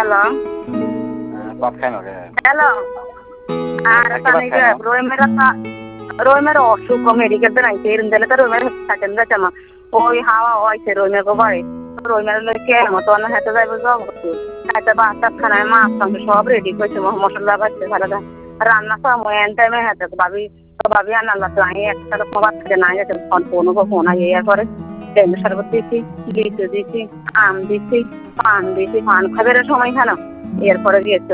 hello ভাত খাই না রে হ্যালো আর তানিকে রোমের অসুখ মেডিকেল তো নাইতে ইরুন্দলে তো রোমের হাসপাতাল যাচামা ওই হাওয়া হইছে রোমের গো বাড়ি রোমের লইকে মতো না হেতে যাইব যাব হাতে বাসা খানায় মাছ মাংস সব রেডি করছে মশলা বাজছে সারাদা রান্না সময় এন টাইমে হাতে ভাবি আনাল্লা তো আমি একটা খবর থেকে না যেতে ফোন ইয়ে করে লেবু শরবত দিয়েছি লিচু দিয়েছি আম দিয়েছি পান দিয়েছি পান খাবার সময় খানো এরপরে গিয়েছে